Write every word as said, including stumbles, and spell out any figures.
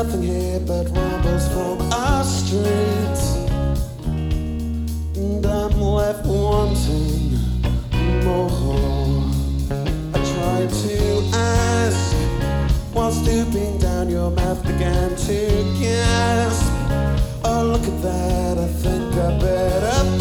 nothing here but rumbles from our streets, and I'm left wanting more. I tried to ask while stooping down, your mouth began to gasp. Oh, look at that, I think I better